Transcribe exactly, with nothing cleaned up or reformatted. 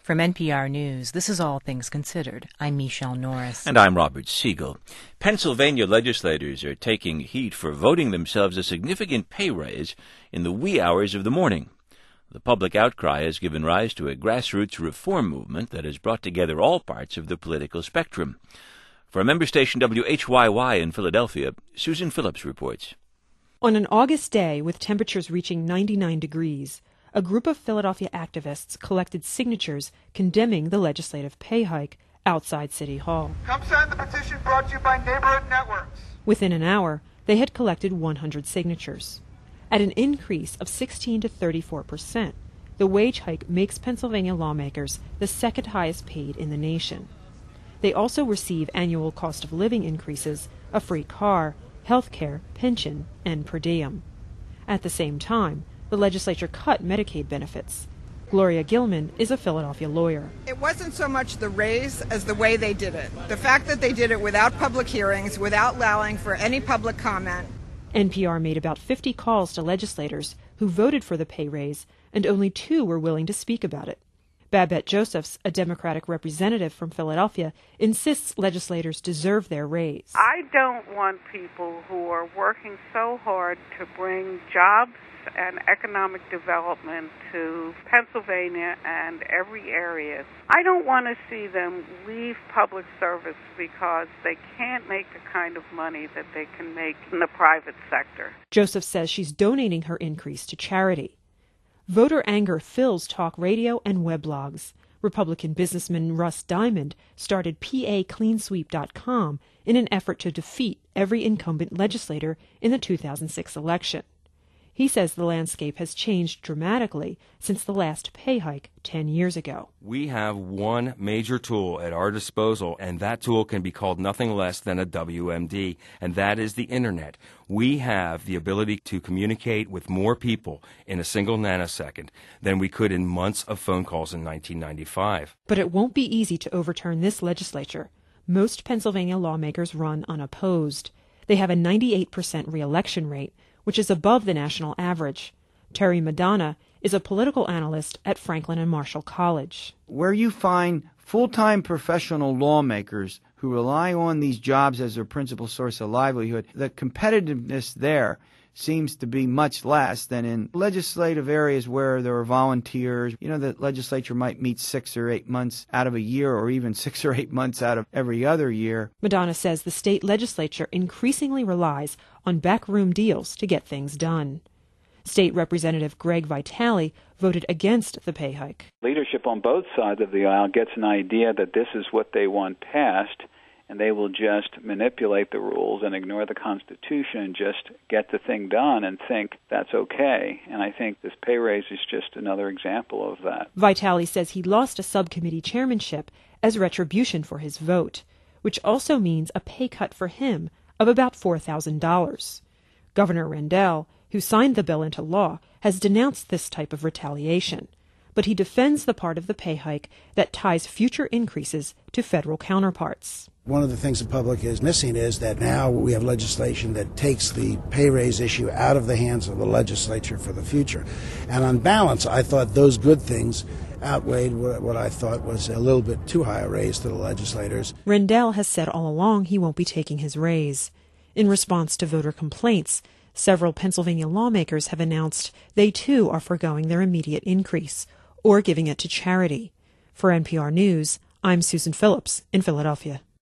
From N P R News, this is All Things Considered. I'm Michelle Norris. And I'm Robert Siegel. Pennsylvania legislators are taking heat for voting themselves a significant pay raise in the wee hours of the morning. The public outcry has given rise to a grassroots reform movement that has brought together all parts of the political spectrum. For member station W H Y Y in Philadelphia, Susan Phillips reports. On an August day with temperatures reaching ninety-nine degrees, a group of Philadelphia activists collected signatures condemning the legislative pay hike outside City Hall. Come sign the petition brought to you by Neighborhood Networks. Within an hour, they had collected one hundred signatures. At an increase of sixteen to thirty-four percent, the wage hike makes Pennsylvania lawmakers the second highest paid in the nation. They also receive annual cost of living increases, a free car, health care, pension, and per diem. At the same time, the legislature cut Medicaid benefits. Gloria Gilman is a Philadelphia lawyer. It wasn't so much the raise as the way they did it. The fact that they did it without public hearings, without allowing for any public comment. N P R made about fifty calls to legislators who voted for the pay raise, and only two were willing to speak about it. Babette Josephs, a Democratic representative from Philadelphia, insists legislators deserve their raise. I don't want people who are working so hard to bring jobs and economic development to Pennsylvania and every area. I don't want to see them leave public service because they can't make the kind of money that they can make in the private sector. Joseph says she's donating her increase to charity. Voter anger fills talk radio and weblogs. Republican businessman Russ Diamond started P A clean sweep dot com in an effort to defeat every incumbent legislator in the two thousand six election. He says the landscape has changed dramatically since the last pay hike ten years ago. We have one major tool at our disposal, and that tool can be called nothing less than a W M D, and that is the Internet. We have the ability to communicate with more people in a single nanosecond than we could in months of phone calls in nineteen ninety-five. But it won't be easy to overturn this legislature. Most Pennsylvania lawmakers run unopposed. They have a ninety-eight percent re-election rate, which is above the national average. Terry Madonna is a political analyst at Franklin and Marshall College. Where you find full-time professional lawmakers who rely on these jobs as their principal source of livelihood, the competitiveness there seems to be much less than in legislative areas where there are volunteers. You know, the legislature might meet six or eight months out of a year, or even six or eight months out of every other year. Madonna says the state legislature increasingly relies on backroom deals to get things done. State Representative Greg Vitale voted against the pay hike. Leadership on both sides of the aisle gets an idea that this is what they want passed, and they will just manipulate the rules and ignore the Constitution and just get the thing done and think that's okay. And I think this pay raise is just another example of that. Vitale says he lost a subcommittee chairmanship as retribution for his vote, which also means a pay cut for him of about four thousand dollars. Governor Rendell, who signed the bill into law, has denounced this type of retaliation, but he defends the part of the pay hike that ties future increases to federal counterparts. One of the things the public is missing is that now we have legislation that takes the pay raise issue out of the hands of the legislature for the future. And on balance, I thought those good things outweighed what I thought was a little bit too high a raise to the legislators. Rendell has said all along he won't be taking his raise. In response to voter complaints, several Pennsylvania lawmakers have announced they too are foregoing their immediate increase or giving it to charity. For N P R News, I'm Susan Phillips in Philadelphia.